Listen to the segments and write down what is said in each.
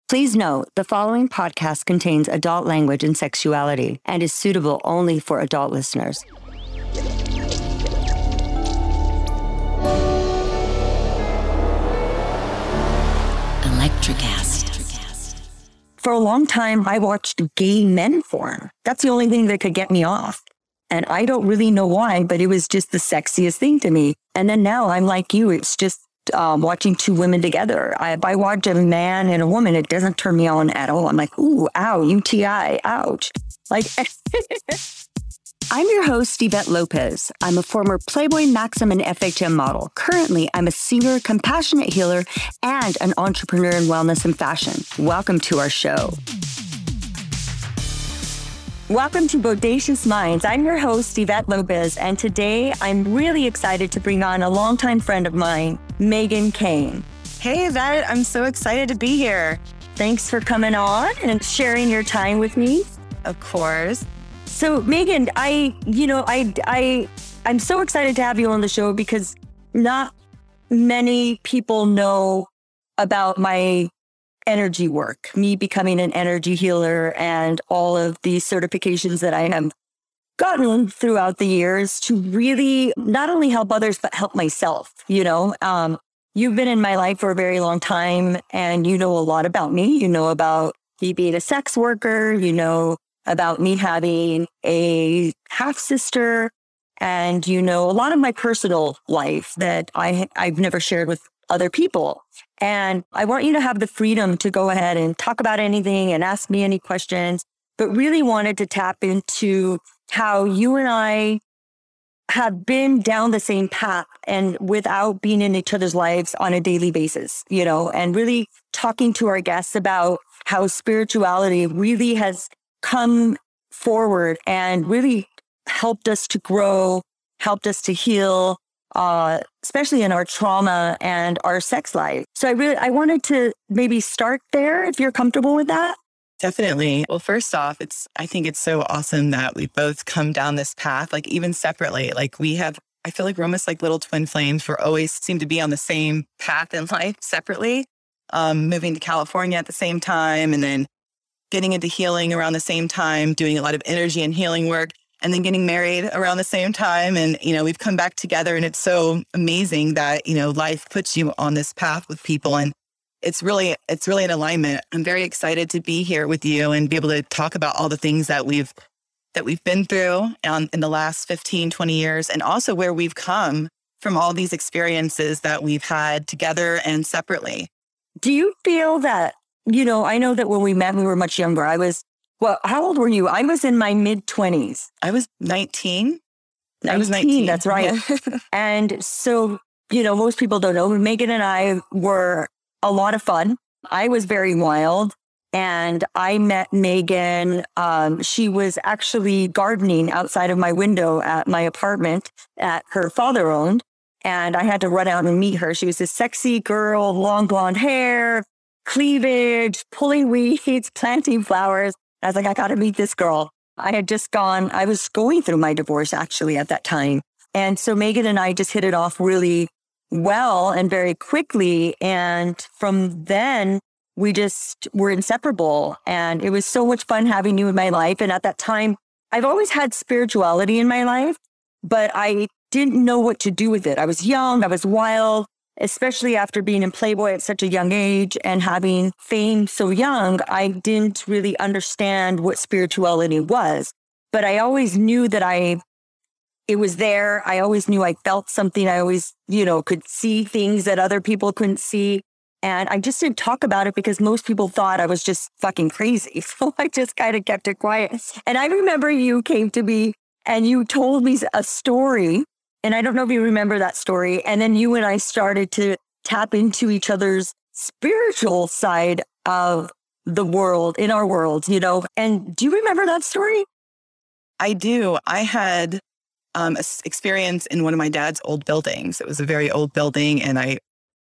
Please note, the following podcast contains adult language and sexuality and is suitable only for adult listeners. Electricast. For a long time, I watched gay men porn. That's the only thing that could get me off. And I don't really know why, but it was just the sexiest thing to me. And then now I'm like you, it's just watching two women together. If I watch a man and a woman, it doesn't turn me on at all. I'm like, ooh, ow, UTI, ouch. Like, I'm your host, Yvette Lopez. I'm a former Playboy, Maxim, and FHM model. Currently, I'm a singer, compassionate healer, and an entrepreneur in wellness and fashion. Welcome to our show. Welcome to Bodacious Minds. I'm your host, Yvette Lopez, and today I'm really excited to bring on a longtime friend of mine, Megan Kane. Hey, Yvette, I'm so excited to be here. Thanks for coming on and sharing your time with me. Of course. So, Megan, I'm so excited to have you on the show because not many people know about my energy work, me becoming an energy healer and all of the certifications that I have gotten throughout the years to really not only help others, but help myself. You've been in my life for a very long time and you know a lot about me. You know about me being a sex worker, you know about me having a half sister, and you know a lot of my personal life that I've never shared with other people. And I want you to have the freedom to go ahead and talk about anything and ask me any questions, but really wanted to tap into how you and I have been down the same path and without being in each other's lives on a daily basis, and really talking to our guests about how spirituality really has come forward and really helped us to grow, helped us to heal, especially in our trauma and our sex life. So I wanted to maybe start there if you're comfortable with that. Definitely. Well, first off, I think it's so awesome that we both come down this path, like even separately, I feel like we're almost like little twin flames. We're always seem to be on the same path in life separately, moving to California at the same time, and then getting into healing around the same time, doing a lot of energy and healing work, and then getting married around the same time. And, we've come back together, and it's so amazing that, life puts you on this path with people. And it's really an alignment. I'm very excited to be here with you and be able to talk about all the things that we've been through in the last 15, 20 years, and also where we've come from all these experiences that we've had together and separately. Do you feel that, I know that when we met, we were much younger. How old were you? I was in my mid-20s. I was 19. I was 19, that's right. And so, most people don't know, Megan and I were a lot of fun. I was very wild. And I met Megan. She was actually gardening outside of my window at my apartment that her father owned. And I had to run out and meet her. She was this sexy girl, long blonde hair, cleavage, pulling weeds, planting flowers. I was like, I got to meet this girl. I was going through my divorce actually at that time. And so Megan and I just hit it off really well and very quickly. And from then we just were inseparable. And it was so much fun having you in my life. And at that time, I've always had spirituality in my life, but I didn't know what to do with it. I was young, I was wild, especially after being in Playboy at such a young age and having fame so young. I didn't really understand what spirituality was, but I always knew that it was there. I always knew I felt something. I always, could see things that other people couldn't see. And I just didn't talk about it because most people thought I was just fucking crazy. So I just kind of kept it quiet. And I remember you came to me and you told me a story. And I don't know if you remember that story. And then you and I started to tap into each other's spiritual side of the world, in our world, And do you remember that story? I do. I had an experience in one of my dad's old buildings. It was a very old building, and I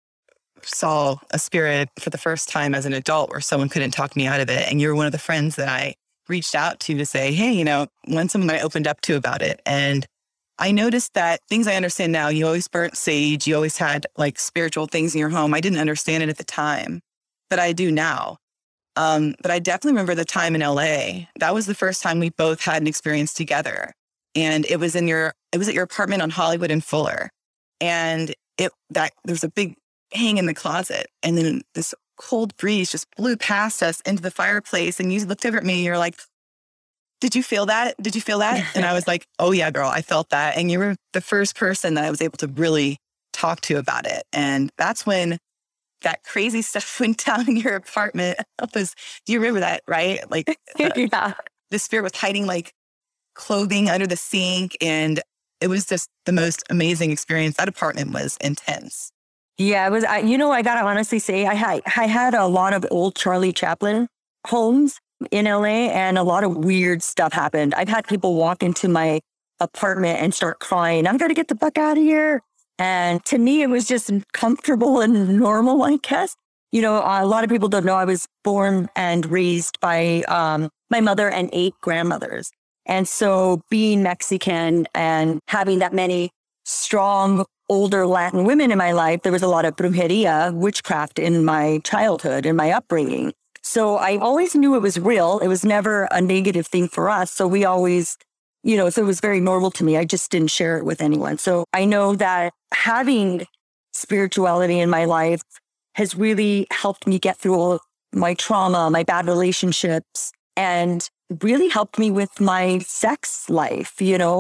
saw a spirit for the first time as an adult where someone couldn't talk me out of it. And you were one of the friends that I reached out to say, hey, when someone I opened up to about it. And I noticed that things I understand now, you always burnt sage, you always had like spiritual things in your home. I didn't understand it at the time, but I do now. But I definitely remember the time in LA. That was the first time we both had an experience together. And it was at your apartment on Hollywood and Fuller. And there was a big hang in the closet. And then this cold breeze just blew past us into the fireplace. And you looked over at me and you're like, did you feel that? Did you feel that? And I was like, oh yeah, girl, I felt that. And you were the first person that I was able to really talk to about it. And that's when that crazy stuff went down in your apartment. Do you remember that, right? Like Yeah. the spirit was hiding like clothing under the sink. And it was just the most amazing experience. That apartment was intense. Yeah, it was, I got to honestly say, I had a lot of old Charlie Chaplin homes in LA and a lot of weird stuff happened. I've had people walk into my apartment and start crying, I'm going to get the fuck out of here. And to me, it was just comfortable and normal, I guess. A lot of people don't know I was born and raised by my mother and 8 grandmothers. And so being Mexican and having that many strong, older Latin women in my life, there was a lot of brujeria, witchcraft in my childhood and my upbringing. So I always knew it was real. It was never a negative thing for us. So we always, so it was very normal to me. I just didn't share it with anyone. So I know that having spirituality in my life has really helped me get through all my trauma, my bad relationships, and really helped me with my sex life.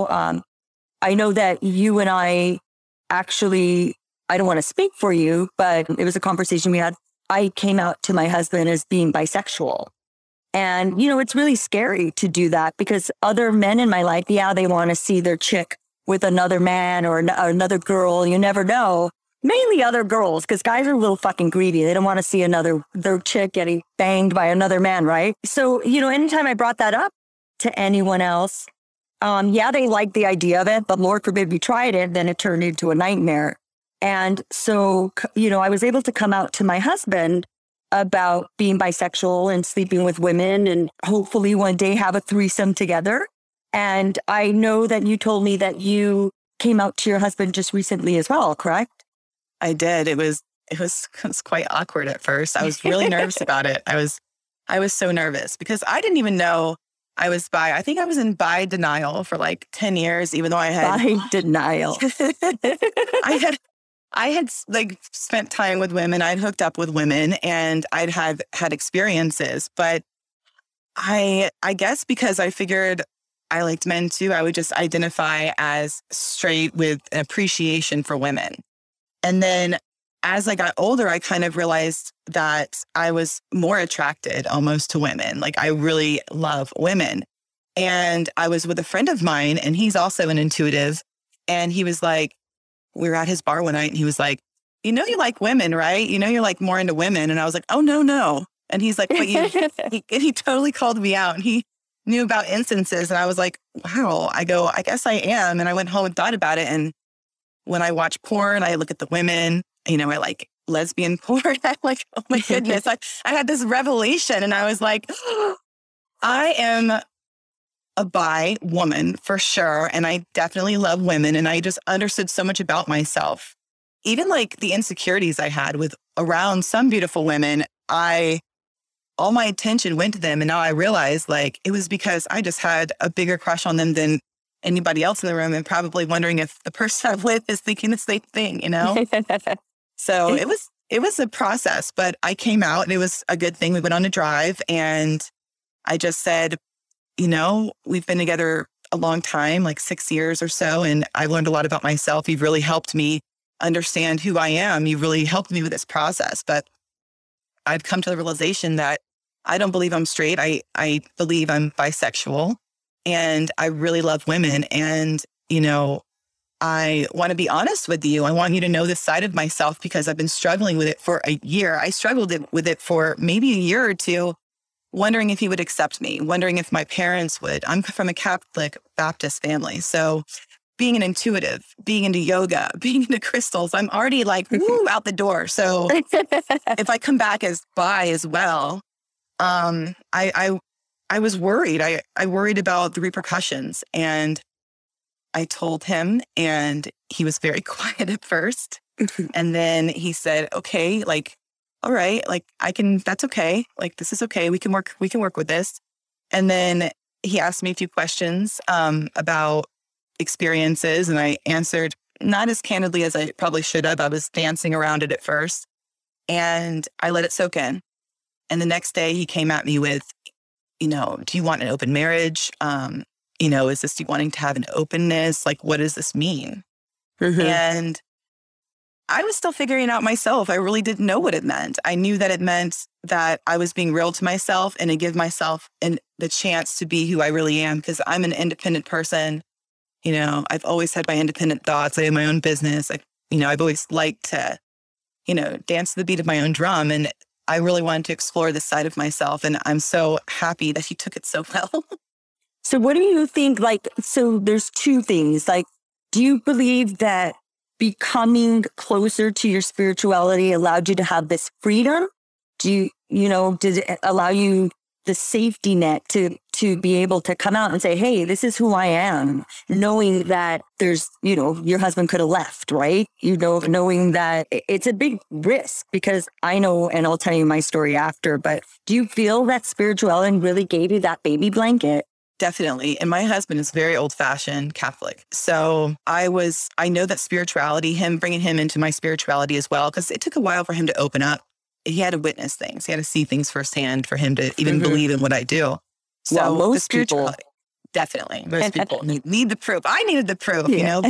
I know that you and I actually, I don't want to speak for you, but it was a conversation we had. I came out to my husband as being bisexual. And, it's really scary to do that because other men in my life, they want to see their chick with another man or another girl. You never know. Mainly other girls, because guys are a little fucking greedy. They don't want to see their chick getting banged by another man, right? So, anytime I brought that up to anyone else, they liked the idea of it, but Lord forbid we tried it, then it turned into a nightmare. And so, I was able to come out to my husband about being bisexual and sleeping with women and hopefully one day have a threesome together. And I know that you told me that you came out to your husband just recently as well, correct? I did. It was quite awkward at first. I was really nervous about it. I was so nervous because I didn't even know I was bi. I think I was in bi denial for like 10 years, even though I had bi denial. I had like spent time with women. I'd hooked up with women and I'd had experiences, but I guess because I figured I liked men too, I would just identify as straight with an appreciation for women. And then as I got older, I kind of realized that I was more attracted almost to women. Like I really love women. And I was with a friend of mine and he's also an intuitive. And he was like, we were at his bar one night and he was like, you like women, right? You're like more into women. And I was like, oh, no. And he's like, but he totally called me out and he knew about instances. And I was like, wow, I guess I am. And I went home and thought about it. And when I watch porn, I look at the women, I like lesbian porn. I'm like, oh my goodness. I had this revelation and I was like, I am a bi woman for sure. And I definitely love women. And I just understood so much about myself. Even like the insecurities I had with around some beautiful women, all my attention went to them. And now I realize like it was because I just had a bigger crush on them than anybody else in the room and probably wondering if the person I'm with is thinking the same thing, So it was a process, but I came out and it was a good thing. We went on a drive and I just said, we've been together a long time, like 6 years or so. And I've learned a lot about myself. You've really helped me understand who I am. You've really helped me with this process. But I've come to the realization that I don't believe I'm straight. I believe I'm bisexual and I really love women. And, I want to be honest with you. I want you to know this side of myself because I've been struggling with it for a year. I struggled with it for maybe a year or two, wondering if he would accept me, wondering if my parents would. I'm from a Catholic Baptist family. So being an intuitive, being into yoga, being into crystals, I'm already like, woo, out the door. So if I come back as bi as well, I was worried. I worried about the repercussions and I told him and he was very quiet at first. And then he said, okay, like, all right, like that's okay. Like, this is okay. We can work with this. And then he asked me a few questions about experiences, and I answered not as candidly as I probably should have. I was dancing around it at first, and I let it soak in. And the next day he came at me with, do you want an open marriage? Is this you wanting to have an openness? Like, what does this mean? Mm-hmm. And I was still figuring out myself. I really didn't know what it meant. I knew that it meant that I was being real to myself and to give myself the chance to be who I really am, because I'm an independent person. I've always had my independent thoughts. I have my own business. I've always liked to, dance to the beat of my own drum. And I really wanted to explore this side of myself. And I'm so happy that he took it so well. So what do you think, so there's two things. Do you believe that becoming closer to your spirituality allowed you to have this freedom? Did it allow you the safety net to be able to come out and say, hey, this is who I am, knowing that there's, your husband could have left, right? Knowing that it's a big risk, because I know, and I'll tell you my story after, but do you feel that spirituality really gave you that baby blanket? Definitely. And my husband is very old-fashioned Catholic. So I know that spirituality, bringing him into my spirituality as well, because it took a while for him to open up. He had to witness things. He had to see things firsthand for him to even believe in what I do. So well, most people, definitely, most people need the proof. I needed the proof,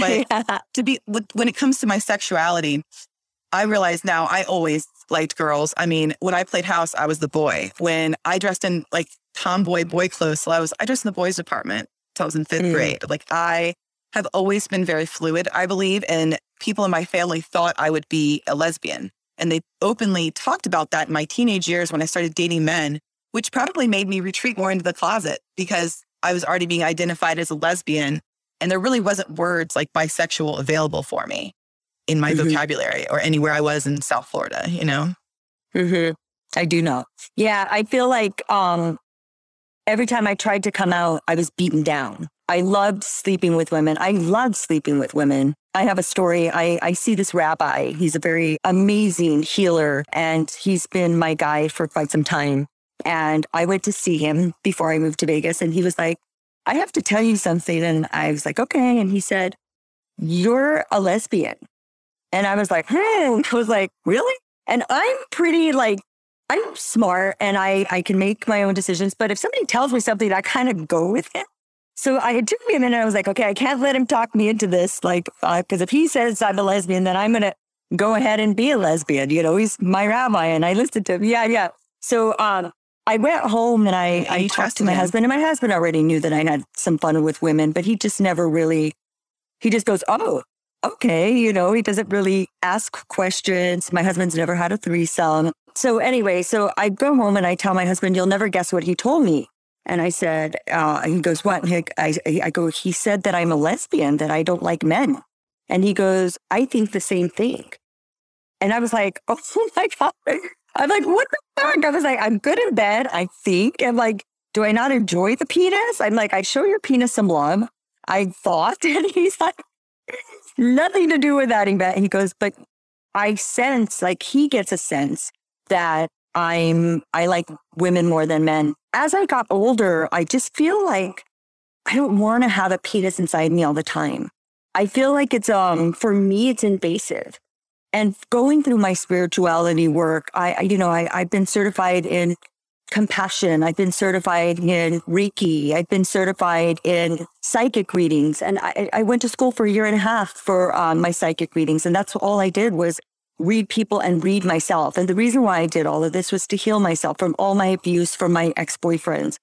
but when it comes to my sexuality, I realize now I always liked girls. I mean, when I played house, I was the boy. When I dressed in tomboy boy clothes, so I dressed in the boys department until I was in fifth grade. I have always been very fluid, I believe, and people in my family thought I would be a lesbian. And they openly talked about that in my teenage years when I started dating men, which probably made me retreat more into the closet, because I was already being identified as a lesbian. And there really wasn't words like bisexual available for me in my vocabulary or anywhere I was in South Florida, Mm-hmm. I do know. Yeah, I feel like every time I tried to come out, I was beaten down. I loved sleeping with women. I have a story. I see this rabbi. He's a very amazing healer, and he's been my guide for quite some time. And I went to see him before I moved to Vegas, and he was like, I have to tell you something. And I was like, okay. And he said, you're a lesbian. And I was like, I was like, really? And I'm pretty I'm smart, and I can make my own decisions. But if somebody tells me something, I kind of go with it. So it took me a minute. I was like, okay, I can't let him talk me into this. Because if he says I'm a lesbian, then I'm going to go ahead and be a lesbian. He's my rabbi, and I listened to him. Yeah. So I went home and I talked to my husband, and my husband already knew that I had some fun with women, but he just never really, he just goes, oh, okay. He doesn't really ask questions. My husband's never had a threesome. So anyway, so I go home and I tell my husband, you'll never guess what he told me. And I said, he goes, what? I go, he said that I'm a lesbian, that I don't like men. And he goes, I think the same thing. And I was like, oh my God. I'm like, what the fuck? I was like, I'm good in bed, I think. I'm like, do I not enjoy the penis? I'm like, I show your penis some love, I thought. And he's like, nothing to do with that. He goes, but I sense, he gets a sense that I like women more than men. As I got older, I just feel like I don't want to have a penis inside me all the time. I feel like it's, for me, it's invasive. And going through my spirituality work, I've been certified in compassion. I've been certified in Reiki. I've been certified in psychic readings. And I went to school for a year and a half for my psychic readings. And that's all I did was read people and read myself. And the reason why I did all of this was to heal myself from all my abuse from my ex-boyfriends,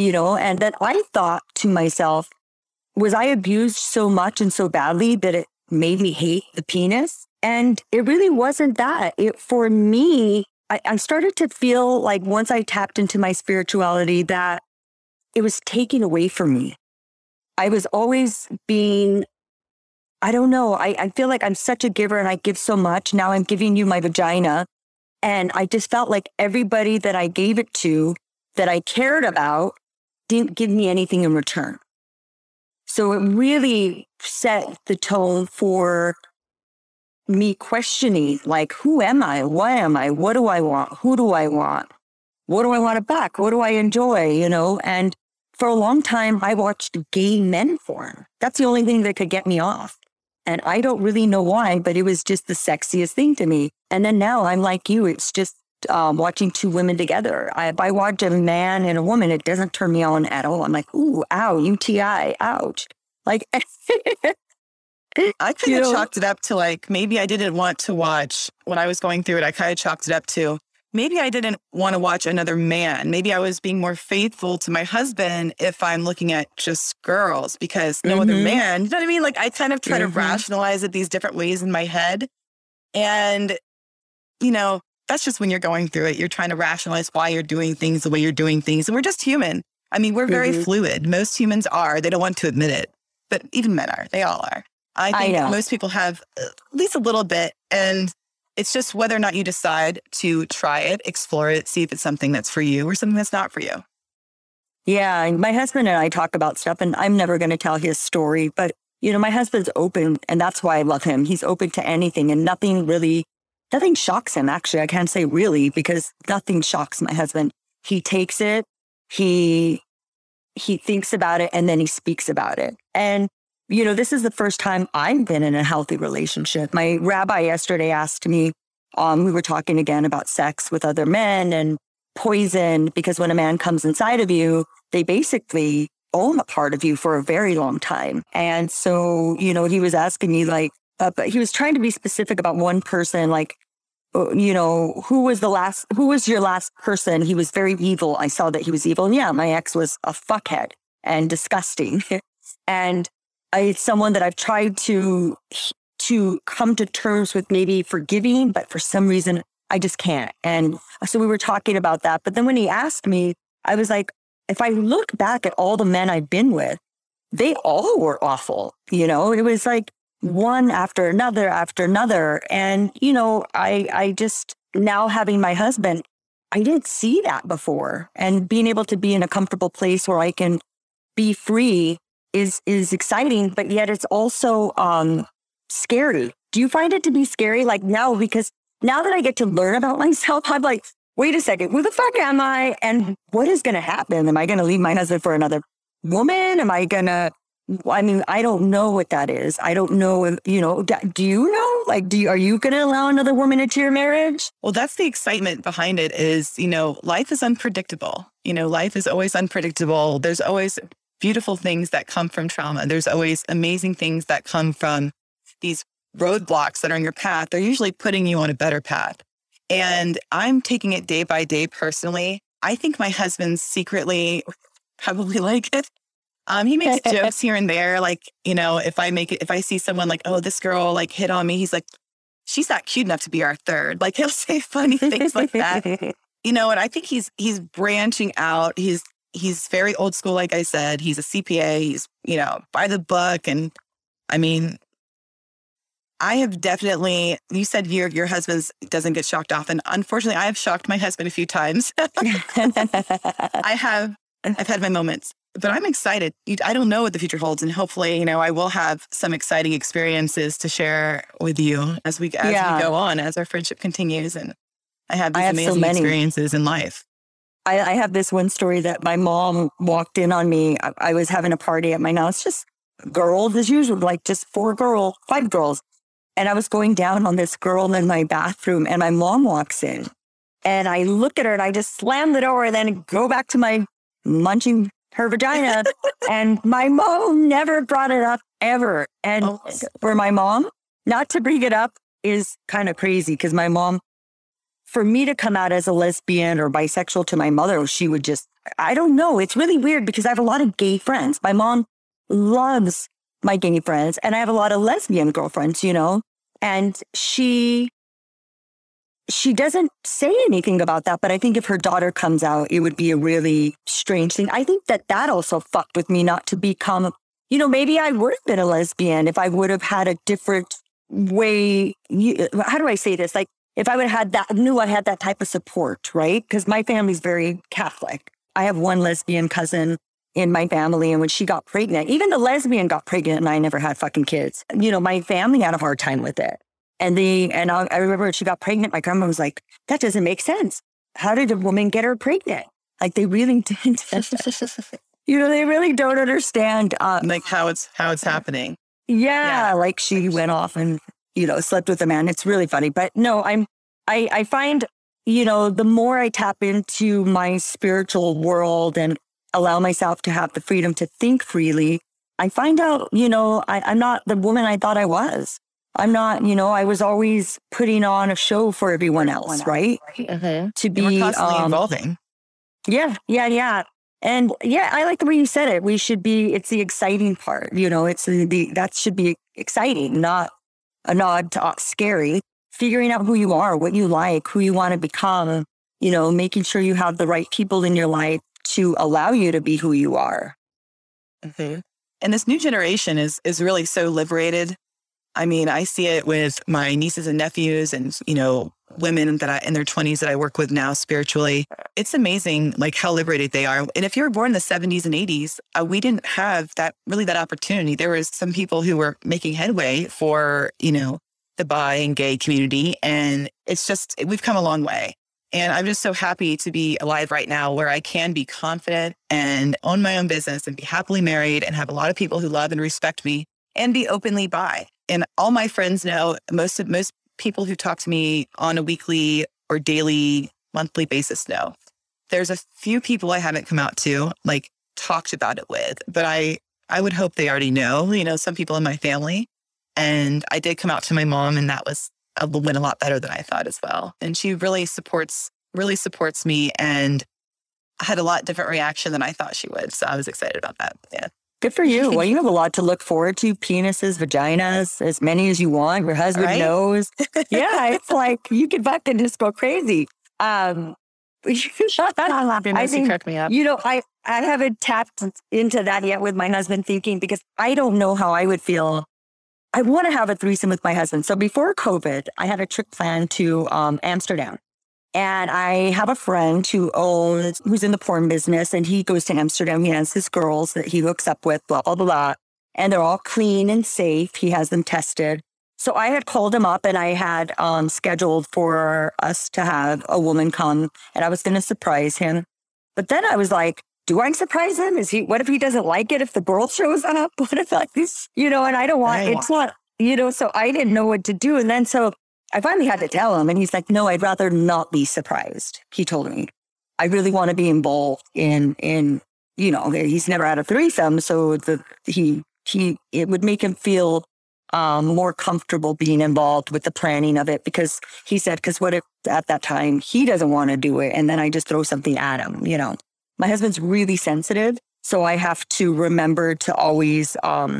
and then I thought to myself, was I abused so much and so badly that it made me hate the penis? And it really wasn't that. For me, I started to feel like once I tapped into my spirituality that it was taken away from me. I was always being, I don't know. I feel like I'm such a giver and I give so much. Now I'm giving you my vagina. And I just felt like everybody that I gave it to, that I cared about, didn't give me anything in return. So it really set the tone for me questioning, like, who am I? Why am I? What do I want? Who do I want? What do I want back? What do I enjoy? And for a long time, I watched gay men porn. That's the only thing that could get me off. And I don't really know why, but it was just the sexiest thing to me. And then now I'm like you. It's just watching two women together. If I watch a man and a woman, it doesn't turn me on at all. I'm like, ooh, ow, UTI, ouch. Like, I kind of chalked it up to like, maybe I didn't want to watch when I was going through it. I kind of chalked it up to maybe I didn't want to watch another man. Maybe I was being more faithful to my husband if I'm looking at just girls because no other man, you know what I mean? Like I kind of try to rationalize it these different ways in my head. And, that's just when you're going through it. You're trying to rationalize why you're doing things the way you're doing things. And we're just human. I mean, we're very fluid. Most humans are. They don't want to admit it. But even men are. They all are. I think most people have at least a little bit. And it's just whether or not you decide to try it, explore it, see if it's something that's for you or something that's not for you. Yeah. My husband and I talk about stuff, and I'm never going to tell his story. But, my husband's open, and that's why I love him. He's open to anything, and nothing shocks him, actually. I can't say really, because nothing shocks my husband. He takes it, he thinks about it, and then he speaks about it. And, this is the first time I've been in a healthy relationship. My rabbi yesterday asked me, we were talking again about sex with other men and poison, because when a man comes inside of you, they basically own a part of you for a very long time. And so, he was asking me like, but he was trying to be specific about one person, like, who was your last person? He was very evil. I saw that he was evil. And yeah, my ex was a fuckhead and disgusting. And it's someone that I've tried to come to terms with, maybe forgiving, but for some reason I just can't. And so we were talking about that. But then when he asked me, I was like, if I look back at all the men I've been with, they all were awful. It was like one after another. And, I just, now having my husband, I didn't see that before. And being able to be in a comfortable place where I can be free is exciting, but yet it's also scary. Do you find it to be scary? Like now, because now that I get to learn about myself, I'm like, wait a second, who the fuck am I? And what is going to happen? Am I going to leave my husband for another woman? I don't know what that is. I don't know, do you know? Like, are you going to allow another woman into your marriage? Well, that's the excitement behind it is, life is unpredictable. Life is always unpredictable. There's always beautiful things that come from trauma. There's always amazing things that come from these roadblocks that are in your path. They're usually putting you on a better path. And I'm taking it day by day personally. I think my husband secretly probably like it. He makes jokes here and there. Like, if I see someone like, oh, this girl like hit on me, he's like, she's not cute enough to be our third. Like he'll say funny things like that. And I think he's branching out. He's very old school. Like I said, he's a CPA. He's, by the book. And I mean, I have definitely, you said your husband doesn't get shocked often. Unfortunately, I have shocked my husband a few times. I've had my moments, but I'm excited. I don't know what the future holds. And hopefully, I will have some exciting experiences to share with you as we go on, as our friendship continues. And I have these amazing experiences in life. I have this one story that my mom walked in on me. I was having a party at my house, just girls as usual, like just 5 girls. And I was going down on this girl in my bathroom, and my mom walks in, and I look at her and I just slam the door and then go back to my munching her vagina. And my mom never brought it up ever. And for my mom, not to bring it up is kind of crazy, because my mom, for me to come out as a lesbian or bisexual to my mother, she would just, I don't know. It's really weird because I have a lot of gay friends. My mom loves my gay friends, and I have a lot of lesbian girlfriends, and she doesn't say anything about that. But I think if her daughter comes out, it would be a really strange thing. I think that also fucked with me not to become, maybe I would have been a lesbian if I would have had a different way. How do I say this? Like, if I would have had that, knew I had that type of support, right? Because my family's very Catholic. I have one lesbian cousin in my family, and when she got pregnant, even the lesbian got pregnant, and I never had fucking kids. My family had a hard time with it. I remember when she got pregnant, my grandma was like, that doesn't make sense. How did a woman get her pregnant? Like they really didn't. They really don't understand. Like how it's happening. Yeah. Like she went off and, slept with a man. It's really funny. But no, I find, the more I tap into my spiritual world and allow myself to have the freedom to think freely, I find out, I'm not the woman I thought I was. I'm not, I was always putting on a show for everyone else, right? Mm-hmm. To be we're constantly evolving. Yeah. And I like the way you said it. It's the exciting part, that should be exciting, not a nod to scary. Figuring out who you are, what you like, who you want to become, making sure you have the right people in your life to allow you to be who you are. Mm-hmm. And this new generation is really so liberated. I mean, I see it with my nieces and nephews and, women that in their 20s that I work with now spiritually. It's amazing, like how liberated they are. And if you were born in the 70s and 80s, we didn't have that opportunity. There was some people who were making headway for, the bi and gay community. And we've come a long way. And I'm just so happy to be alive right now where I can be confident and own my own business and be happily married and have a lot of people who love and respect me and be openly bi. And all my friends know, most people who talk to me on a weekly or daily, monthly basis know. There's a few people I haven't come out to, like talked about it with, but I would hope they already know, some people in my family. And I did come out to my mom, and that went a lot better than I thought as well. And she really supports me, and I had a lot different reaction than I thought she would. So I was excited about that. Yeah. Good for you. Well, you have a lot to look forward to. Penises, vaginas, as many as you want. Your husband knows. Yeah, it's like you can fucking just go crazy. I think, crack me up. I haven't tapped into that yet with my husband thinking, because I don't know how I would feel. I want to have a threesome with my husband. So before COVID, I had a trip planned to Amsterdam. And I have a friend who's in the porn business, and he goes to Amsterdam. He has his girls that he hooks up with, blah, blah, blah. And they're all clean and safe. He has them tested. So I had called him up, and I had scheduled for us to have a woman come, and I was going to surprise him. But then I was like, do I surprise him? What if he doesn't like it if the girl shows up? What if like this, and I don't want, it's not, so I didn't know what to do. And then so I finally had to tell him, and he's like, no, I'd rather not be surprised. He told me, I really want to be involved in, he's never had a threesome. So it would make him feel more comfortable being involved with the planning of it, because he said, what if at that time he doesn't want to do it? And then I just throw something at him, My husband's really sensitive, so I have to remember to always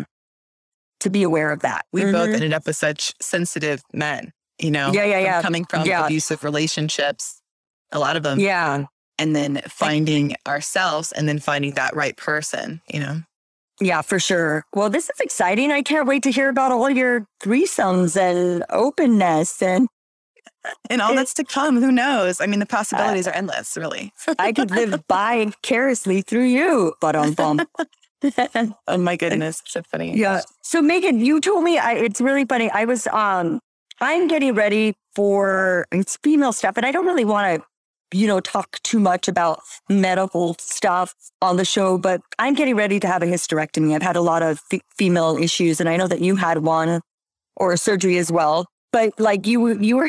to be aware of that. We both ended up with such sensitive men, Yeah. Coming from abusive relationships, a lot of them. Yeah. And then finding ourselves and then finding that right person, Yeah, for sure. Well, this is exciting. I can't wait to hear about all your threesomes and openness and all that's to come. Who knows? I mean, the possibilities are endless, really. I could live vicariously through you, but on bum. Oh my goodness, so funny. Yeah. So Megan, you told me, it's really funny. I was, I'm getting ready for it's female stuff, and I don't really want to, talk too much about medical stuff on the show, but I'm getting ready to have a hysterectomy. I've had a lot of female issues, and I know that you had one or a surgery as well. But like you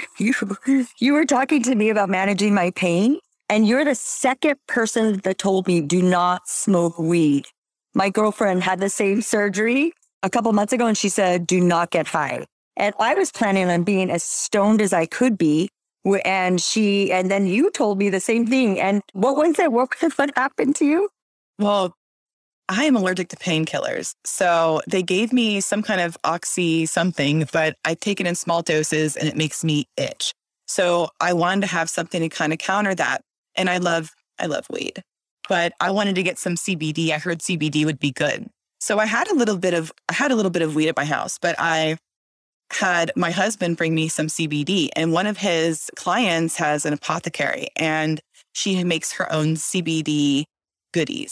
were talking to me about managing my pain, and you're the second person that told me do not smoke weed. My girlfriend had the same surgery a couple months ago, and she said, do not get high. And I was planning on being as stoned as I could be. And then you told me the same thing. And what was it? What happened to you? Well, I am allergic to painkillers. So they gave me some kind of oxy something, but I take it in small doses and it makes me itch. So I wanted to have something to kind of counter that. And I love weed, but I wanted to get some CBD. I heard CBD would be good. So I had a little bit of weed at my house, but I had my husband bring me some CBD, and one of his clients has an apothecary, and she makes her own CBD goodies.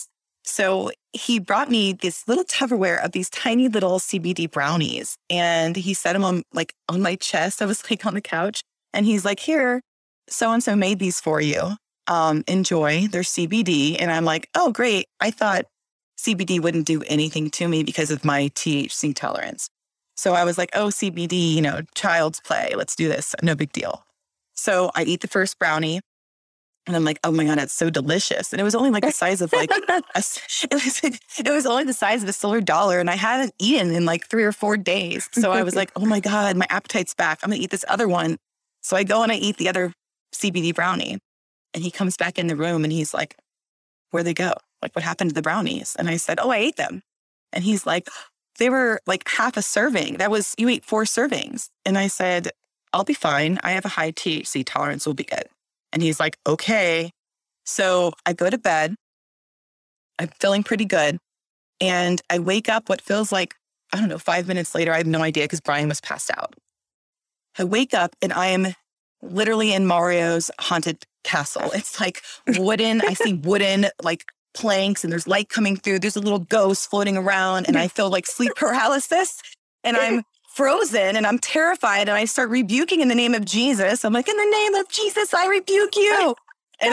So he brought me this little Tupperware of these tiny little CBD brownies, and he set them on my chest. I was like on the couch, and he's like, here, so-and-so made these for you. Enjoy. They're CBD. And I'm like, oh, great. I thought CBD wouldn't do anything to me because of my THC tolerance. So I was like, oh, CBD, child's play. Let's do this. No big deal. So I eat the first brownie. And I'm like, oh my God, it's so delicious. And it was only like the size of it was only the size of a silver dollar. And I hadn't eaten in like 3 or 4 days. So I was like, oh my God, my appetite's back. I'm going to eat this other one. So I go and I eat the other CBD brownie. And he comes back in the room and he's like, where'd they go? Like, what happened to the brownies? And I said, oh, I ate them. And he's like, they were like half a serving. You ate 4 servings. And I said, I'll be fine. I have a high THC tolerance. We'll be good. And he's like, okay. So I go to bed. I'm feeling pretty good. And I wake up what feels like, 5 minutes later. I have no idea because Brian was passed out. I wake up and I am literally in Mario's haunted castle. It's like wooden. I see wooden like planks and there's light coming through. There's a little ghost floating around and I feel like sleep paralysis and I'm frozen and I'm terrified and I start rebuking in the name of Jesus. I'm like, in the name of Jesus, I rebuke you. And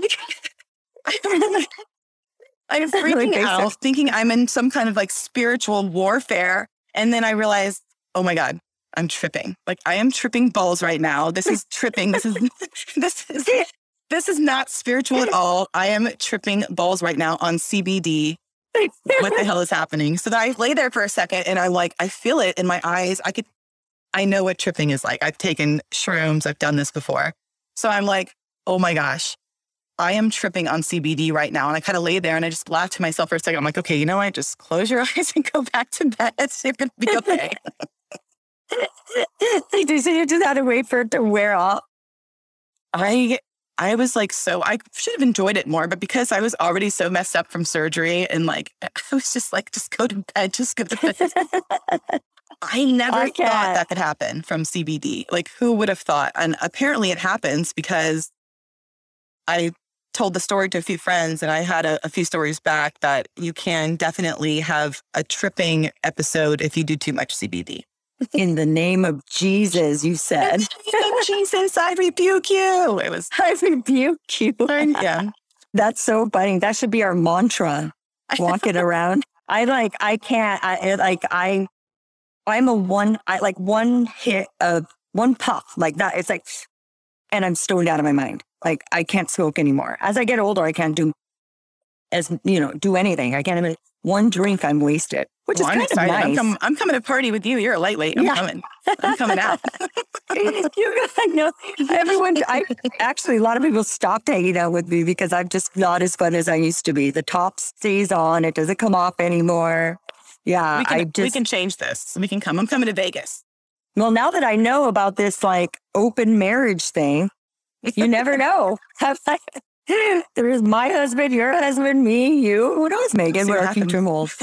I'm freaking out, thinking I'm in some kind of like spiritual warfare. And then I realized, oh my God, I'm tripping. Like I am tripping balls right now. This is tripping. This is not spiritual at all. I am tripping balls right now on CBD. What the hell is happening? So I lay there for a second and I'm like, I feel it in my eyes. I know what tripping is like. I've taken shrooms. I've done this before. So I'm like, oh my gosh, I am tripping on CBD right now. And I kind of lay there and I just laughed to myself for a second. I'm like, okay, you know what? Just close your eyes and go back to bed. It's going to be okay. You just had to wait for it to wear off. I was like, I should have enjoyed it more, but because I was already so messed up from surgery and like, I was just like, just go to bed, just go to bed. I never thought that could happen from CBD. Like who would have thought? And apparently it happens because I told the story to a few friends and I had a few stories back that you can definitely have a tripping episode if you do too much CBD. In the name of Jesus, you said. In the name of Jesus, I rebuke you. I rebuke you. Yeah. That's so funny. That should be our mantra. Walking around. I'm one hit of one puff like that. It's like, and I'm stoned out of my mind. Like I can't smoke anymore. As I get older, I can't do anything. I can't even, one drink, I'm wasted, which is kind of nice. I'm coming to party with you. You're a lightweight. I'm coming out. I know everyone. Actually, a lot of people stopped hanging out with me because I'm just not as fun as I used to be. The top stays on. It doesn't come off anymore. Yeah. We can change this. We can come. I'm coming to Vegas. Well, now that I know about this like open marriage thing, you never know. There's my husband, your husband, me, you. Who knows, Megan? We're our future moles.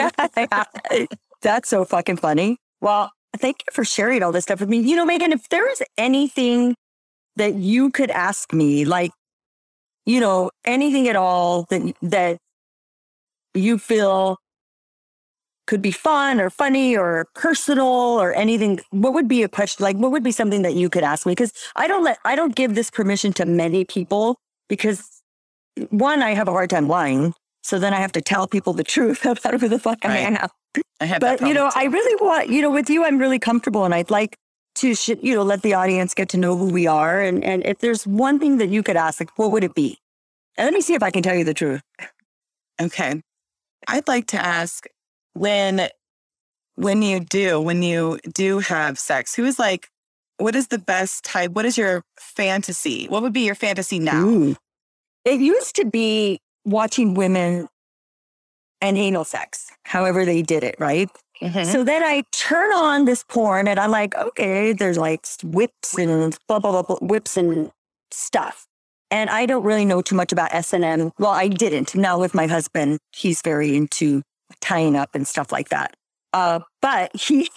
That's so fucking funny. Well, thank you for sharing all this stuff with me. Megan, if there was anything that you could ask me, like, anything at all that you feel could be fun or funny or personal or anything, what would be a question? Like, what would be something that you could ask me? Because I don't give this permission to many people. Because one, I have a hard time lying. So then I have to tell people the truth about who the fuck I am. I have that problem too. I really want, with you, I'm really comfortable and I'd like to, let the audience get to know who we are. And if there's one thing that you could ask, like, what would it be? And let me see if I can tell you the truth. Okay. I'd like to ask when you do have sex, what is the best type? What is your fantasy? What would be your fantasy now? Ooh. It used to be watching women and anal sex, however they did it, right? Mm-hmm. So then I turn on this porn and I'm like, okay, there's like whips and blah, blah, blah, blah, whips and stuff. And I don't really know too much about S&M. Well, I didn't. Now with my husband, he's very into tying up and stuff like that. But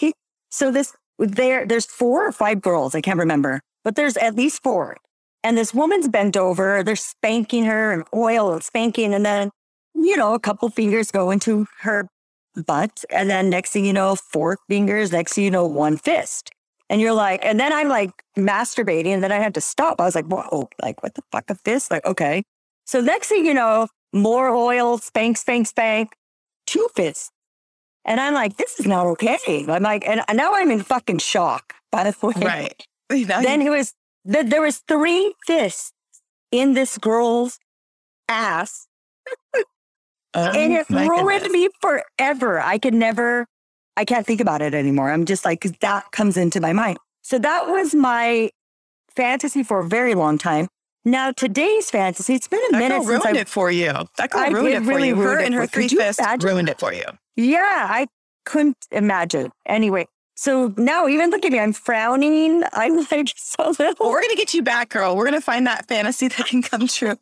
there's 4 or 5 girls, I can't remember, but there's at least 4. And this woman's bent over, they're spanking her and oil and spanking. And then a couple fingers go into her butt. And then next thing you know, 4 fingers, next thing you know, 1 fist. And you're like, and then I'm like masturbating and then I had to stop. I was like, whoa, like what the fuck, a fist? Like, okay. So next thing you know, more oil, spank, spank, spank, 2 fists. And I'm like, this is not okay. I'm like, and now I'm in fucking shock, by the way. Right. Then there was 3 fists in this girl's ass. And it ruined me forever. I can't think about it anymore. I'm just like, 'cause that comes into my mind. So that was my fantasy for a very long time. Now today's fantasy, it's been a minute since I ruined it for you. That girl ruined it for you. Her and her 3 fists ruined it for you. Yeah, I couldn't imagine. Anyway, so now even look at me, I'm frowning. I'm like so little. Well, we're going to get you back, girl. We're going to find that fantasy that can come true.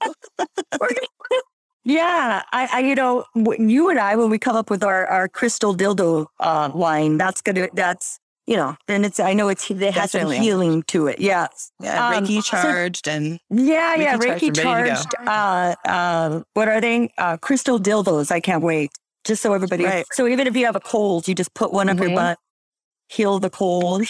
Yeah, you and I, when we come up with our crystal dildo line, then it has some healing to it. Yeah. Yeah, Reiki charged and Reiki charged. What are they? Crystal dildos. I can't wait. Just so everybody. Right. So even if you have a cold, you just put one up your butt, heal the cold.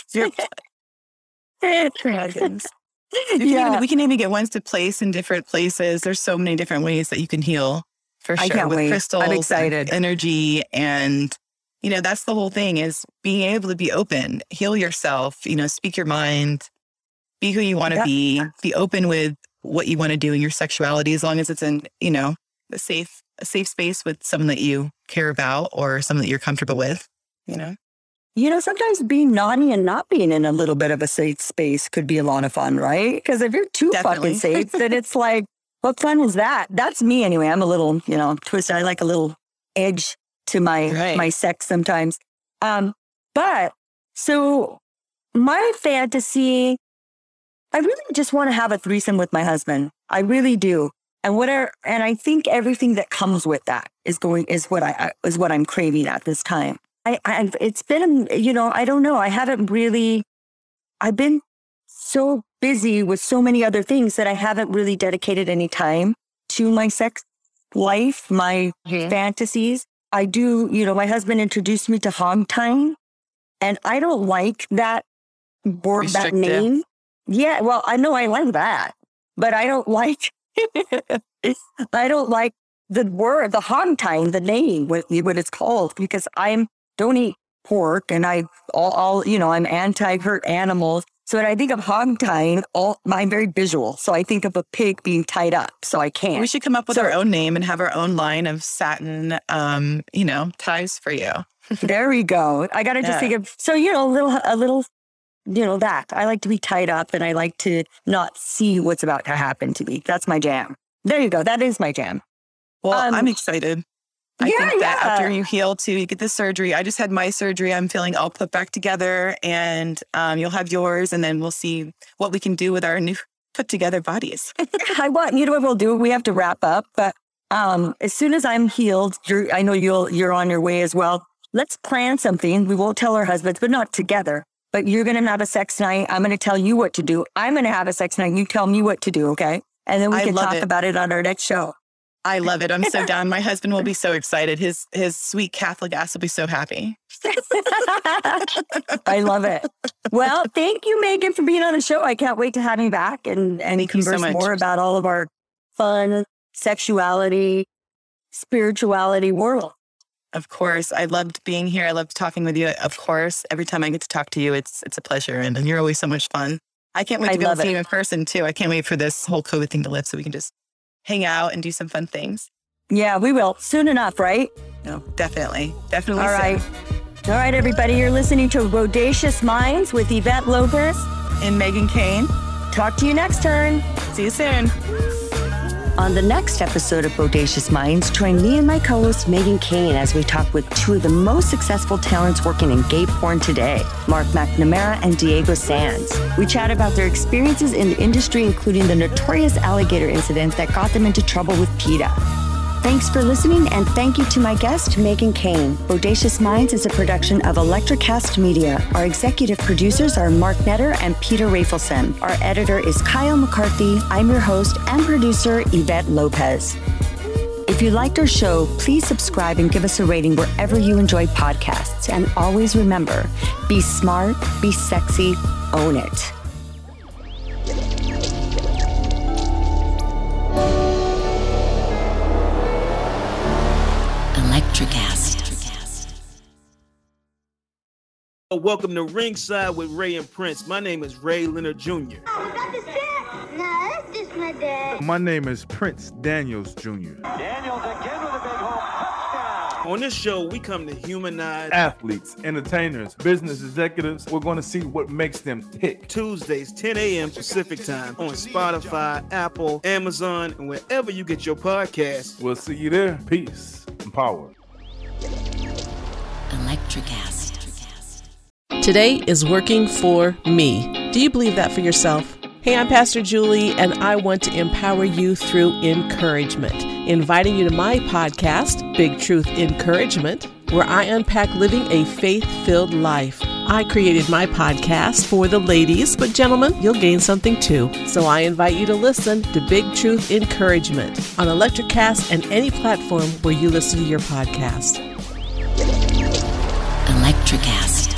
We can even get ones to place in different places. There's so many different ways that you can heal for sure. I can't wait. Crystals, I'm excited. Energy. And, that's the whole thing is being able to be open, heal yourself, speak your mind, be who you want to be open with what you want to do in your sexuality, as long as it's in, a safe space with someone that you care about or someone that you're comfortable with, sometimes being naughty and not being in a little bit of a safe space could be a lot of fun, right? Because if you're too fucking safe, then it's like, what fun is that? That's me anyway. I'm a little, twisted. I like a little edge to my sex sometimes. But so my fantasy, I really just want to have a threesome with my husband. I really do. And I think everything that comes with that is what I'm craving at this time. It's been, I don't know. I've been so busy with so many other things that I haven't really dedicated any time to my sex life, my fantasies. I do, my husband introduced me to hog tying, and I don't like that word, that name. Yeah, well, I know I like that, but I don't like, the word, the hog tying, the name, what it's called, because don't eat pork, and I'm anti-hurt animals. So when I think of hog tying, I'm very visual. So I think of a pig being tied up. So I can't. We should come up with our own name and have our own line of satin, ties for you. There we go. I got to just think of, a little, that. I like to be tied up and I like to not see what's about to happen to me. That's my jam. There you go. That is my jam. Well, I'm excited. I think that after you heal too, you get the surgery. I just had my surgery. I'm feeling all put back together, and you'll have yours, and then we'll see what we can do with our new put together bodies. What we'll do? We have to wrap up, but as soon as I'm healed, I know you're on your way as well. Let's plan something. We won't tell our husbands, but not together. But you're going to have a sex night. I'm going to tell you what to do. I'm going to have a sex night. You tell me what to do, okay? And then we can talk about it on our next show. I love it. I'm so down. My husband will be so excited. His sweet Catholic ass will be so happy. I love it. Well, thank you, Megan, for being on the show. I can't wait to have you back and converse more about all of our fun sexuality, spirituality world. Of course. I loved being here. I loved talking with you. Of course. Every time I get to talk to you, it's a pleasure. And you're always so much fun. I can't wait to be able to see you in person, too. I can't wait for this whole COVID thing to lift so we can just hang out and do some fun things. Yeah, we will. Soon enough, right? No, definitely. Definitely. All right. All right, everybody. You're listening to Bodacious Minds with Yvette Lopez and Megan Kane. Talk to you next turn. See you soon. On the next episode of Bodacious Minds, join me and my co-host Megan Kane as we talk with two of the most successful talents working in gay porn today, Mark McNamara and Diego Sands. We chat about their experiences in the industry, including the notorious alligator incident that got them into trouble with PETA. Thanks for listening, and thank you to my guest, Megan Kane. Bodacious Minds is a production of Electrocast Media. Our executive producers are Mark Netter and Peter Rafelson. Our editor is Kyle McCarthy. I'm your host and producer, Yvette Lopez. If If you liked our show, please subscribe and give us a rating wherever you enjoy podcasts. And always remember, be smart, be sexy, own it. Electricast. Welcome to Ringside with Ray and Prince. My name is Ray Leonard Jr. Oh, is that the set? No, that's just my dad. My name is Prince Daniels Jr. Daniels again with a big home touchdown. On this show, we come to humanize Athletes, entertainers, business executives. We're going to see what makes them tick. Tuesdays, 10 a.m. Pacific time on Spotify, Apple, Amazon, and wherever you get your podcasts. We'll see you there. Peace and power. Electricast. Today is working for me. Do you believe that for yourself? Hey, I'm Pastor Julie, and I want to empower you through encouragement. Inviting you to my podcast, Big Truth Encouragement, where I unpack living a faith-filled life. I created my podcast for the ladies, but gentlemen, you'll gain something too. So I invite you to listen to Big Truth Encouragement on Electricast and any platform where you listen to your podcast. Electricast.